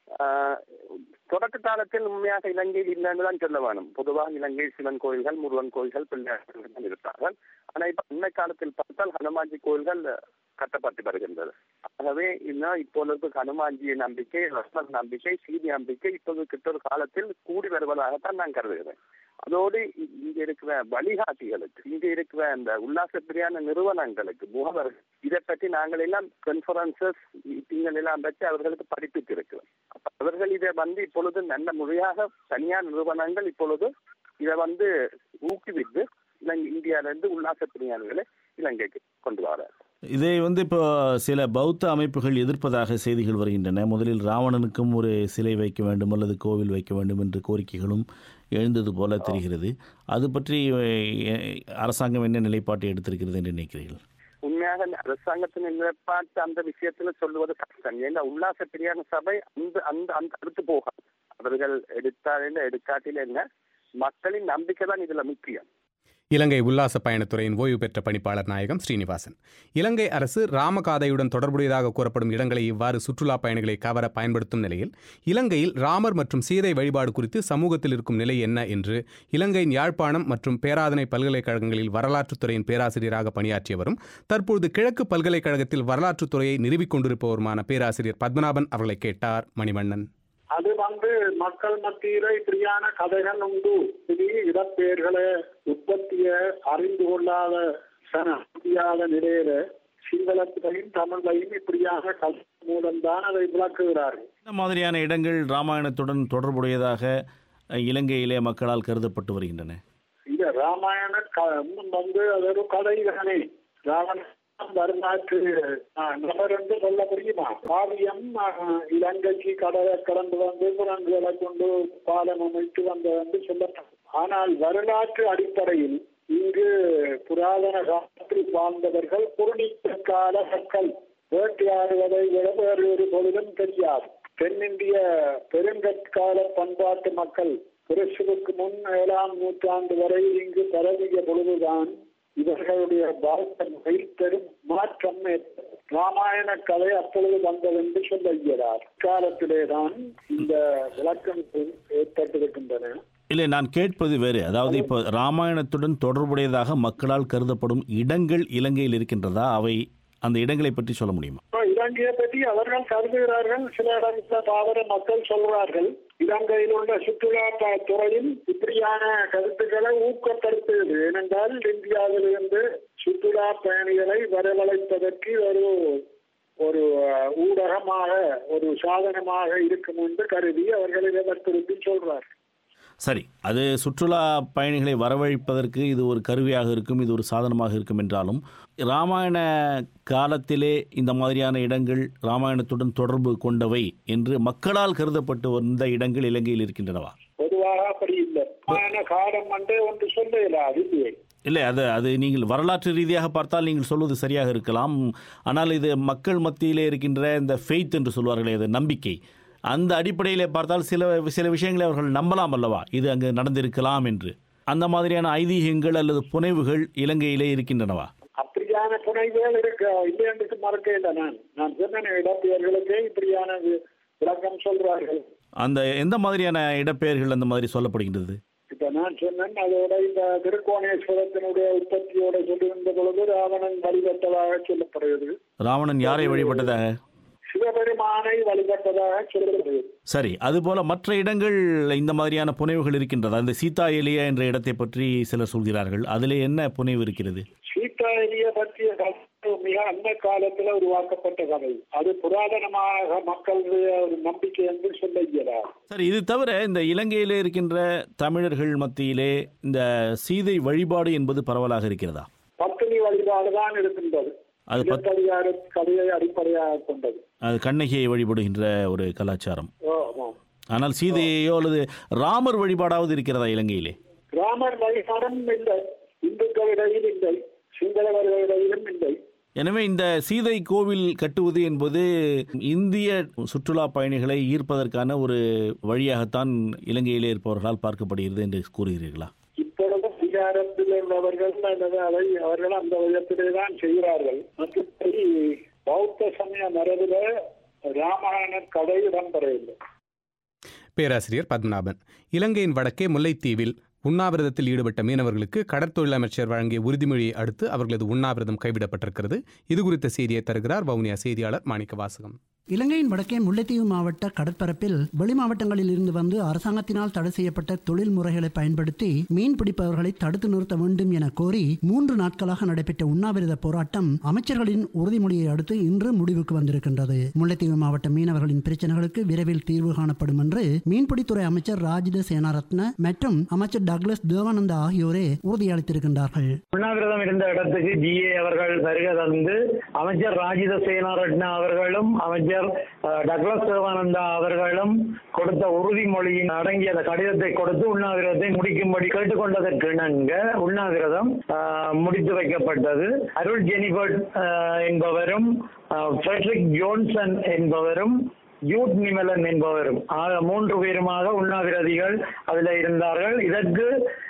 தொடக்க காலத்தில் உண்மையாக இலங்கையில் இல்லைன்னு தான் சொல்ல வேணும். பொதுவாக இலங்கையில் சிவன் கோயில்கள், முருகன் கோயில்கள், பிள்ளையார்கள் இருப்பார்கள். ஆனால் இப்ப அன்னை காலத்தில் பார்த்தால் ஹனுமான்ஜி கோயில்கள் கட்டப்பட்டு வருகின்றது. ஆகவே இன்னும் இப்பொழுது ஹனுமான்ஜி நம்பிக்கை, லட்சுமண் நம்பிக்கை, சீதி நம்பிக்கை இப்போது கிட்ட ஒரு காலத்தில் கூடி வருவதாகத்தான் நான் கருதுகிறேன். அதோடு இங்க இருக்கிற வழிகாட்டிகளுக்கு, இங்க இருக்கிற அந்த உல்லாச பிரியாண நிறுவனங்களுக்கு, முகவர்கள் இதை பற்றி நாங்கள் எல்லாம் கான்பரன்சஸ் மீட்டிங்கள் எல்லாம் பற்றி அவர்களுக்கு படிப்பித்து இருக்கிறோம். அவர்கள் இதை வந்து இப்பொழுது நல்ல முறையாக தனியார் நிறுவனங்கள் இப்பொழுது இதை வந்து ஊக்குவித்து இலங்கை இந்தியாவிலிருந்து உல்லாச பிரியாணிகளை இலங்கைக்கு கொண்டு வரார். இதை வந்து இப்போ சில பௌத்த அமைப்புகள் எதிர்ப்பதாக செய்திகள் வருகின்றன. முதலில் ராவணனுக்கும் ஒரு சிலை வைக்க வேண்டும் அல்லது கோவில் வைக்க வேண்டும் என்ற கோரிக்கைகளும் எழுந்தது போல தெரிகிறது. அது பற்றி அரசாங்கம் என்ன நிலைப்பாட்டை எடுத்திருக்கிறது என்று நினைக்கிறீர்கள்? உண்மையாக அரசாங்கத்தின் நிலைப்பாட்டு அந்த விஷயத்துல சொல்லுவது கஷ்டம். ஏன்னா உல்லாச பிரியாண சபை அந்த அந்த அந்த அடுத்து போகாது. அவர்கள் எடுத்தால் என்ன எடுக்காட்டில என்ன மக்களின் நம்பிக்கை தான் இதுல முக்கியம். இலங்கை உல்லாச பயணத்துறையின் ஓய்வு பெற்ற பணிப்பாளர் நாயகம் ஸ்ரீனிவாசன். இலங்கை அரசு ராமகாதையுடன் தொடர்புடையதாக கூறப்படும் இடங்களை இவ்வாறு சுற்றுலா பயணிகளை கவர பயன்படுத்தும் நிலையில் இலங்கையில் ராமர் மற்றும் சீதை வழிபாடு குறித்து சமூகத்தில் இருக்கும் நிலை என்ன என்று இலங்கையின் யாழ்ப்பாணம் மற்றும் பேராதனை பல்கலைக்கழகங்களில் வரலாற்றுத்துறையின் பேராசிரியராக பணியாற்றியவரும் தற்பொழுது கிழக்கு பல்கலைக்கழகத்தில் வரலாற்றுத்துறையை நிறுவிக் கொண்டிருப்பவருமான பேராசிரியர் பத்மநாபன் அவர்களை கேட்டார் மணிவண்ணன். அது வந்து மக்கள் மத்தியில இப்படியான கதைகள் உண்டு. பெரிய இடப்பெயர்களை உற்பத்திய அறிந்து கொள்ளாத முடியாத நிலையில சிங்களத்தையும் தமிழையும் இப்படியாக கதை மூலம்தான் அதை விளக்குகிறார்கள். இந்த மாதிரியான இடங்கள் ராமாயணத்துடன் தொடர்புடையதாக இலங்கையிலே மக்களால் கருதப்பட்டு வருகின்றன. இந்த ராமாயண வந்து அது ஒரு கதை தானே. ராவண வரலாற்று நபர் என்று சொல்ல முடியுமா? காவியம் இலங்கைக்கு கடலை கடந்து வந்து குரங்குகளை கொண்டு பாலம் அமைத்து வந்த என்று சொல்லப்படும். ஆனால் வரலாற்று அடிப்படையில் இங்கு புராதன காலத்தில் வாழ்ந்தவர்கள் குறுநித்த கால மக்கள் வேட்டையாடுவதை விட வேறு ஒரு பொழுதும் தெரியாது. தென்னிந்திய பெருங்கற்கால பண்பாட்டு மக்கள் கிறிஸ்துவுக்கு முன் ஏழாம் நூற்றாண்டு வரை இங்கு பரவிய பொழுதுதான் இவர்களுடைய வாழ்க்கை பெரும் மாற்றம். ராமாயண கதை அப்பொழுது வந்தது என்று சொல்ல இயலார். காலத்திலேதான் இந்த விளக்கங்கள் ஏற்பட்டிருக்கின்றன. இல்லை, நான் கேட்பது வேறு. அதாவது இப்போ ராமாயணத்துடன் தொடர்புடையதாக மக்களால் கருதப்படும் இடங்கள் இலங்கையில் இருக்கின்றதா? அவை அந்த இடங்களை பற்றி சொல்ல முடியுமா? இலங்கையை பற்றி அவர்கள் கருதுகிறார்கள். சில இடங்களில் பாவர மக்கள் சொல்கிறார்கள். இலங்கையில் உள்ள சுற்றுலா துறையில் இப்படியான கருத்துக்களை ஊக்கப்படுத்துவது. ஏனென்றால் இந்தியாவிலிருந்து சுற்றுலா பயணிகளை வரவழைப்பதற்கு ஒரு ஒரு ஊடகமாக ஒரு சாதனமாக இருக்கும் என்று கருதி அவர்களை வற்புறுத்தி சொல்றார்கள். சரி, அது சுற்றுலா பயணிகளை வரவழைப்பதற்கு இது ஒரு கருவியாக இருக்கும், இது ஒரு சாதனமாக இருக்கும் என்றாலும் ராமாயண காலத்திலே இந்த மாதிரியான இடங்கள் ராமாயணத்துடன் தொடர்பு கொண்டவை என்று மக்களால் கருதப்பட்டு வந்த இடங்கள் இலங்கையில் இருக்கின்றனவா? பொதுவாக அப்படி இல்லை. ராமாயண காலம் என்றே ஒன்று சொல்ல இயலாது. இல்லை, அது அது நீங்கள் வரலாற்று ரீதியாக பார்த்தால் நீங்கள் சொல்வது சரியாக இருக்கலாம். ஆனால் இது மக்கள் மத்தியிலே இருக்கின்ற இந்த ஃபெய்த் என்று சொல்வார்களே, அது நம்பிக்கை, அந்த அடிப்படையிலே பார்த்தால் சில சில விஷயங்களை அவர்கள் நம்பலாம் அல்லவா, இது அங்கு நடந்திருக்கலாம் என்று. அந்த மாதிரியான ஐதீகங்கள் அல்லது புனைவுகள் இலங்கையிலே இருக்கின்றனவா? அப்படியான புனைவுகள் இருக்க இல்லை என்று மறக்க இல்லை. நான் நான் சொன்ன இடப்பெயர்களுக்கே இப்படியான விளக்கம் சொல்றார்கள். அந்த எந்த மாதிரியான இடப்பெயர்கள் அந்த மாதிரி சொல்லப்படுகின்றது? இப்ப நான் சொன்னேன், அதோட இந்த திருக்கோணேஸ்வரத்தினுடைய உற்பத்தியோட சொல்லியிருந்த பொழுது ராவணன் வழிபட்டதாக சொல்லப்படுகிறது. ராவணன் யாரை வழிபட்டதாக? சிவபெருமானை வழிபட்டதாக சொல்லப்படுகிறது. சரி, அதுபோல மற்ற இடங்கள் இந்த மாதிரியான புனைவுகள் இருக்கின்றதா? அந்த சீதா எலியா என்ற இடத்தை பற்றி சிலர் சொல்கிறார்கள். அதிலே என்ன புனைவு இருக்கிறது? சீதா எலியா பற்றிய மிக அந்த காலத்தில் உருவாக்கப்பட்ட கதை. அது புராதனமாக மக்களுடைய ஒரு நம்பிக்கை என்று சொல்ல இயலாது. சரி, இது தவிர இந்த இலங்கையிலே இருக்கின்ற தமிழர்கள் மத்தியிலே இந்த சீதை வழிபாடு என்பது பரவலாக இருக்கிறதா? பத்தினி வழிபாடு தான் இருக்கின்றது. அது கதையை அடிப்படையாக கொண்டது. அது கண்ணகியை வழிபடுகின்ற ஒரு கலாச்சாரம். ஆனால் சீதையோ அல்லது ராமர் வழிபாடாவது இருக்கிறதா இலங்கையிலே? ராமர் வழிபாடும் இல்லை, இந்துக்களிடையில் இல்லை, சிங்களவர்களிடையிலும் இல்லை. எனவே இந்த சீதை கோவில் கட்டுவது என்பது இந்திய சுற்றுலா பயணிகளை ஈர்ப்பதற்கான ஒரு வழியாகத்தான் இலங்கையிலே இருப்பவர்களால் பார்க்கப்படுகிறது என்று கூறுகிறீர்களா? இப்பொழுது அதிகாரத்தில் உள்ளவர்கள் அதை அவர்கள் அந்த விதத்திலே தான் செய்கிறார்கள். மற்றபடி பௌத்த சமய மரபில ராமாயண கதை இடம்பெறவில்லை. பேராசிரியர் பத்மநாபன். இலங்கையின் வடக்கே முல்லைத்தீவில் உண்ணாவிரதத்தில் ஈடுபட்ட மீனவர்களுக்கு கடற்தொழில் அமைச்சர் வழங்கிய உறுதிமொழியை அடுத்து அவர்களது உண்ணாவிரதம் கைவிடப்பட்டிருக்கிறது. இது குறித்த செய்தியை தருகிறார் வவுனியா செய்தியாளர் மாணிக்க வாசகம். இலங்கையின் வடக்கே முல்லைத்தீவு மாவட்ட கடற்பரப்பில் வெளி மாவட்டங்களில் இருந்து வந்து அரசாங்கத்தினால் தடை செய்யப்பட்ட தொழில் முறைகளை பயன்படுத்தி மீன் பிடிப்பவர்களை தடுத்து நிறுத்த வேண்டும் என கோரி மூன்று நாட்களாக நடைபெற்ற உண்ணாவிரத போராட்டம் அமைச்சர்களின் உறுதிமொழியை அடுத்து இன்று முடிவுக்கு வந்திருக்கின்றது. முல்லைத்தீவு மாவட்ட மீனவர்களின் பிரச்சனைகளுக்கு விரைவில் தீர்வு காணப்படும் என்று மீன்பிடித்துறை அமைச்சர் ராஜித சேனாரத்ன மற்றும் அமைச்சர் டக்ளஸ் தேவானந்த ஆகியோரே உறுதியளித்திருக்கின்றார்கள். உண்ணாவிரதம் இருந்த இடத்துக்கு ஜிஏ அவர்கள் வருகை தந்து அமைச்சர் ராஜித சேனாரத்ன அவர்களும் அமைச்சர் டக்ளஸ் தேவானந்தா அவர்களும் கொடுத்த உறுதிமொழியின் அடங்கிய கடிதத்தை கொடுத்து உண்ணாவிரதத்தை முடிக்கும்படி கேட்டுக்கொண்டதற்கு இணங்க உண்ணாவிரதம் முடித்து வைக்கப்பட்டது. அருள் ஜெனிபர்ட் என்பவரும் ஃபிரெட்ரிக் ஜோன்சன் என்பவரும் யூட் நிமலன் என்பவரும் மூன்று பேருமாக உண்ணாவிரதிகள் அதில் இருந்தார்கள். இதற்கு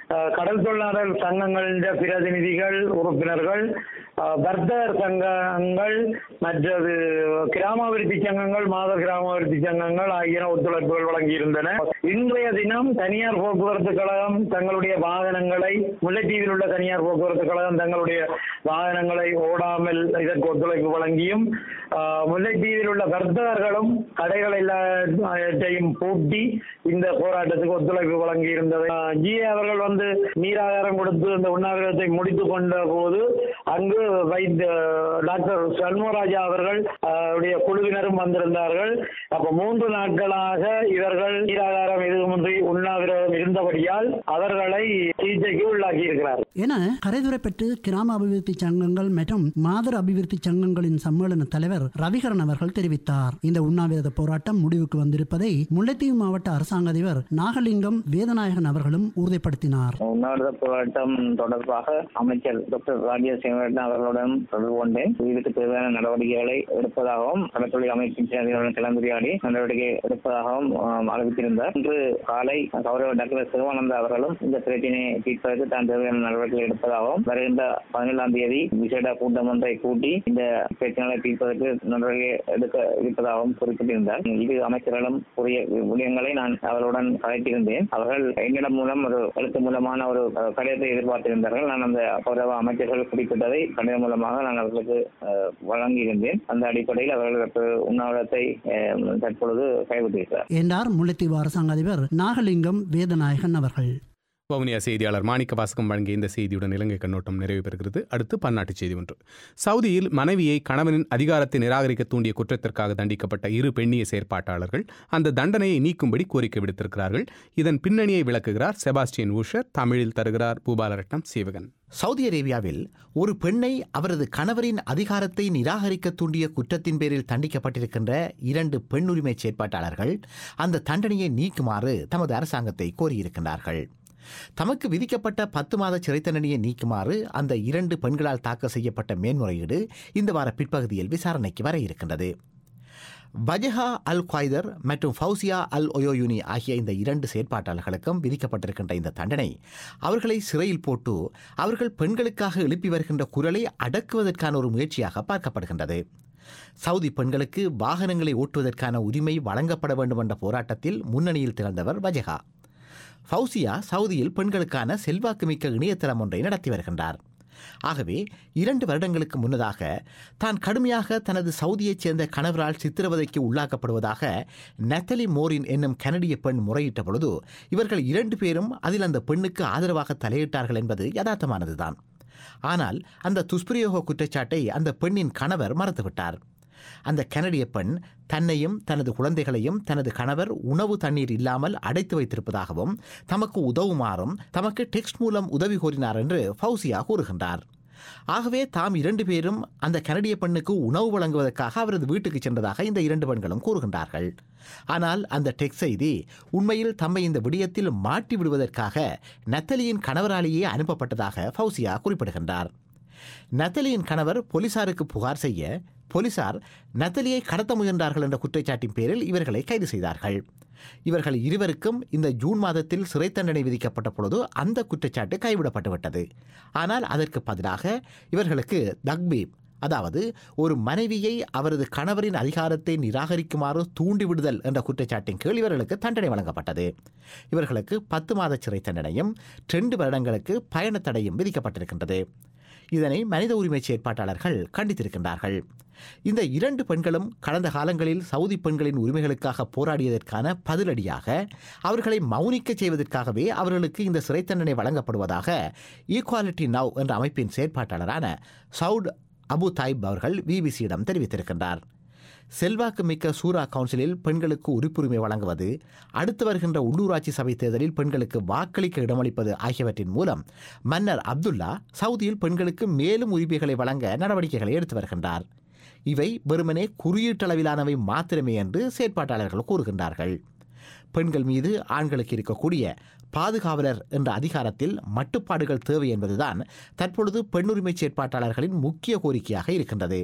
கடல் தொழிலாளர் சங்கங்களின் பிரதிநிதிகள் உறுப்பினர்கள், வர்த்தகர் சங்கங்கள் மற்றது கிராமாபிவிருத்தி சங்கங்கள், மாதர் கிராமாபிவிருத்தி சங்கங்கள் ஆகியன ஒத்துழைப்புகள் வழங்கியிருந்தன. இன்றைய தினம் தனியார் போக்குவரத்து கழகம் தங்களுடைய வாகனங்களை, முல்லைத்தீவில் உள்ள தனியார் போக்குவரத்து கழகம் தங்களுடைய வாகனங்களை ஓடாமல் இதற்கு ஒத்துழைப்பு வழங்கியும், முல்லைத்தீவில் உள்ள வர்த்தகர்களும் கடைகள் எல்லாத்தையும் பூட்டி இந்த போராட்டத்துக்கு ஒத்துழைப்பு வழங்கி இருந்தது. ஜி அவர்கள் வந்து நீராகாரம் கொடுத்து இந்த உண்ணாவிரதத்தை முடித்துக் கொண்ட போது அங்கு வைத்த டாக்டர் சண்முகராஜா அவர்கள் குழுவினரும் வந்திருந்தார்கள். அப்ப மூன்று நாட்களாக இவர்கள் நீராகாரம் எதுவுமின்றி உண்ணாவிரதம் இருந்தபடியால் அவர்களை சிகிச்சைக்கு உள்ளாக்கி இருக்கிறார் என கரைதுரைப்பட்டு கிராம அபிவிருத்தி சங்கங்கள் மற்றும் மாதர் அபிவிருத்தி சங்கங்களின் சம்மேளன தலைவர் ரவிகரன் அவர்கள் தெரிவித்தார். இந்த உண்ணாவிரத போராட்டம் முடிவுக்கு வந்திருப்பதை முல்லைத்தீவு மாவட்ட அரசாங்க அதிபர் நாகலிங்கம் வேதநாயகன் அவர்களும் உறுதிப்படுத்தினார். உண்ணாவிரத போராட்டம் தொடர்பாக அமைச்சர் டாக்டர் ராஜேந்திரன் அவர்களுடன் தொடர்பு கொண்டேன். இதுக்கு தேவையான நடவடிக்கைகளை எடுப்பதாகவும் கடற்தொழில் அமைப்பின் கலந்துரையாடி நடவடிக்கை எடுப்பதாகவும் அறிவித்திருந்தார். இன்று காலை கௌரவ டாக்டர் சிவானந்தா அவர்களும் இந்த பிரச்சனையை தீர்ப்பதற்கு தான் தேவையான நடவடிக்கைகள் எடுப்பதாகவும் வருகின்ற பதினேழாம் தேதி விசேட கூட்டம் ஒன்றை கூட்டி இந்த பிரச்சனைகளை தீர்ப்பதற்கு நடவடிக்கை எடுக்க இருப்பதாகவும் குறிப்பிட்டிருந்தார். இது அமைச்சர்களும் கூறிய விடயங்களை நான் அவர்களுடன் கலைத்திருந்தேன். அவர்கள் என்னிடம் மூலம் ஒரு எழுத்து மூலமான ஒரு கடிதத்தை எதிர்பார்த்திருந்தார்கள். நான் அந்த கௌரவ அமைச்சர்கள் குறிப்பிட்டதை கடிதம் மூலமாக நான் அவர்களுக்கு வழங்கியிருந்தேன். அந்த அடிப்படையில் அவர்களுக்கு உண்ணாவிரதத்தை தற்பொழுது கைவிட்டிருக்கிறார் என்றார் முல்லைத்தீவு அரசாங்க அதிபர் நாகலிங்கம் வேதநாயகன் அவர்கள். வவுனியா செய்தியாளர் மாணிக்க வாசகம் வழங்கிய இந்த செய்தியுடன் இலங்கை கண்ணோட்டம் நிறைவு பெறுகிறது. அடுத்து பன்னாட்டு செய்தி ஒன்று. சவுதியில் மனைவியை கணவனின் அதிகாரத்தை நிராகரிக்க தூண்டிய குற்றத்திற்காக தண்டிக்கப்பட்ட இரு பெண்ணிய செயற்பாட்டாளர்கள் அந்த தண்டனையை நீக்கும்படி கோரிக்கை விடுத்திருக்கிறார்கள். இதன் பின்னணியை விளக்குகிறார் செபாஸ்டியன் ஊஷர். தமிழில் தருகிறார் பூபாலரட்னம் சீவகன். சவுதி அரேபியாவில் ஒரு பெண்ணை அவரது கணவரின் அதிகாரத்தை நிராகரிக்க தூண்டிய குற்றத்தின் பேரில் தண்டிக்கப்பட்டிருக்கின்ற இரண்டு பெண்ணுரிமை செயற்பாட்டாளர்கள் அந்த தண்டனையை நீக்குமாறு தமது அரசாங்கத்தை கோரியிருக்கின்றார்கள். தமக்கு விதிக்கப்பட்ட பத்து மாத சிறை தண்டனையை நீக்குமாறு அந்த இரண்டு பெண்களால் தாக்கல் செய்யப்பட்ட மேன்முறையீடு இந்த வார பிற்பகுதியில் விசாரணைக்கு வர இருக்கின்றது. வஜஹா அல் குவைதர் மற்றும் ஃபவுசியா அல் ஒயோயுனி ஆகிய இந்த இரண்டு செயற்பாட்டாளர்களுக்கும் விதிக்கப்பட்டிருக்கின்ற இந்த தண்டனை அவர்களை சிறையில் போட்டு அவர்கள் பெண்களுக்காக எழுப்பி வருகின்ற குரலை அடக்குவதற்கான ஒரு முயற்சியாக பார்க்கப்படுகின்றது. சவுதி பெண்களுக்கு வாகனங்களை ஓட்டுவதற்கான உரிமை வழங்கப்பட வேண்டும் என்ற போராட்டத்தில் முன்னணியில் திகழ்ந்தவர் வஜஹா. ஃபவுசியா சவுதியில் பெண்களுக்கான செல்வாக்குமிக்க இணையதளம் ஒன்றை நடத்தி வருகின்றார். ஆகவே இரண்டு வருடங்களுக்கு முன்னதாக தான் கடுமையாக தனது சவுதியைச் சேர்ந்த கணவரால் சித்திரவதைக்கு உள்ளாக்கப்படுவதாக நெத்தலி மோரின் என்னும் கனடிய பெண் முறையிட்ட பொழுது இவர்கள் இரண்டு பேரும் அதில் அந்த பெண்ணுக்கு ஆதரவாக தலையிட்டார்கள் என்பது யதார்த்தமானதுதான். ஆனால் அந்த துஷ்பிரயோக குற்றச்சாட்டை அந்த பெண்ணின் கணவர் மறுத்துவிட்டார். அந்த கனடிய பெண் தன்னையும் தனது குழந்தைகளையும் தனது கணவர் உணவு தண்ணீர் இல்லாமல் அடைத்து வைத்திருப்பதாகவும் தமக்கு உதவுமாறும் தமக்கு டெக்ஸ்ட் மூலம் உதவி கோரினார் என்று ஃபவுசியா கூறுகின்றார். ஆகவே தாம் இரண்டு பேரும் அந்த கனடிய பெண்ணுக்கு உணவு வழங்குவதற்காக அவரது வீட்டுக்கு சென்றதாக இந்த இரண்டு பெண்களும் கூறுகின்றார்கள். ஆனால் அந்த டெக்ஸ்ட் செய்தி உண்மையில் தம்மை இந்த விடயத்தில் மாட்டி விடுவதற்காக நத்தலியின் கணவராலேயே அனுப்பப்பட்டதாக ஃபவுசியா குறிப்பிடுகின்றார். நத்தலியின் கணவர் போலீசாருக்கு புகார் செய்ய போலீசார் நத்தலியை கடத்த முயன்றார்கள் என்ற குற்றச்சாட்டின் பேரில் இவர்களை கைது செய்தார்கள். இவர்கள் இருவருக்கும் இந்த ஜூன் மாதத்தில் சிறை தண்டனை விதிக்கப்பட்ட பொழுது அந்த குற்றச்சாட்டு கைவிடப்பட்டுவிட்டது. ஆனால் அதற்கு பதிலாக இவர்களுக்கு தக்பீப், அதாவது ஒரு மனைவியை அவரது கணவரின் அதிகாரத்தை நிராகரிக்குமாறு தூண்டிவிடுதல் என்ற குற்றச்சாட்டின் கீழ் இவர்களுக்கு தண்டனை வழங்கப்பட்டது. இவர்களுக்கு பத்து மாத சிறை தண்டனையும் இரண்டு வருடங்களுக்கு பயண தடையும் விதிக்கப்பட்டிருக்கின்றது. இதனை மனித உரிமை செயற்பாட்டாளர்கள் கண்டித்திருக்கின்றார்கள். இந்த இரண்டு பெண்களும் கடந்த காலங்களில் சவுதி பெண்களின் உரிமைகளுக்காக போராடியதற்கான பதிலடியாக அவர்களை மௌனிக்க செய்வதற்காகவே அவர்களுக்கு இந்த சிறை தண்டனை வழங்கப்படுவதாக ஈக்வாலிட்டி நவ் என்ற அமைப்பின் செயற்பாட்டாளரான சவுட் அபு தாயிப் அவர்கள் பிபிசியிடம் தெரிவித்திருக்கின்றார். செல்வாக்கு மிக்க சூரா கவுன்சிலில் பெண்களுக்கு உறுப்புரிமை வழங்குவது, அடுத்து வருகின்ற உள்ளூராட்சி சபை தேர்தலில் பெண்களுக்கு வாக்களிக்க இடமளிப்பது ஆகியவற்றின் மூலம் மன்னர் அப்துல்லா சவுதியில் பெண்களுக்கு மேலும் உரிமைகளை வழங்க நடவடிக்கைகளை எடுத்து வருகின்றார். இவை வெறுமனே குறியீட்டளவிலானவை மாத்திரமே என்று செயற்பாட்டாளர்கள் கூறுகின்றார்கள். பெண்கள் மீது ஆண்களுக்கு இருக்கக்கூடிய பாதுகாவலர் என்ற அதிகாரத்தில் மட்டுப்பாடுகள் தேவை என்பதுதான் தற்பொழுது பெண்ணுரிமை செயற்பாட்டாளர்களின் முக்கிய கோரிக்கையாக இருக்கின்றது.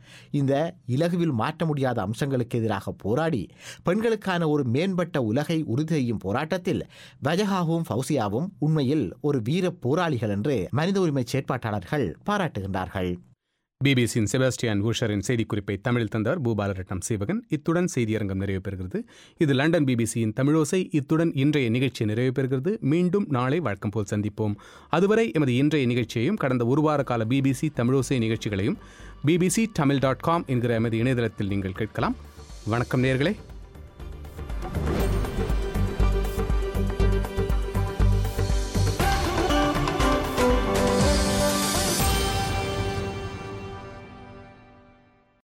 இந்த இலகுவில் மாற்ற முடியாத அம்சங்களுக்கு எதிராக போராடி பெண்களுக்கான ஒரு மேம்பட்ட உலகை உறுதி செய்யும் போராட்டத்தில் வஜஹாவும் ஃபவுசியாவும் உண்மையில் ஒரு வீர போராளிகள் என்று மனித உரிமை செயற்பாட்டாளர்கள் பாராட்டுகின்றார்கள். பிபிசியின் செபாஸ்டியன் ஊஷரின் செய்திக்குறிப்பை தமிழில் தந்தவர் பூபாலரட்னம் சீவகன். இத்துடன் செய்தியரங்கம் நிறைவு பெறுகிறது. இது லண்டன் பிபிசியின் தமிழோசை. இத்துடன் இன்றைய நிகழ்ச்சி நிறைவு பெறுகிறது. மீண்டும் நாளை வழக்கம் போல் சந்திப்போம். அதுவரை எமது இன்றைய நிகழ்ச்சியையும் கடந்த ஒரு வார கால பிபிசி தமிழோசை நிகழ்ச்சிகளையும் பிபிசி தமிழ் டாட் காம் என்கிற எமது இணையதளத்தில் நீங்கள் கேட்கலாம். வணக்கம் நேயர்களே.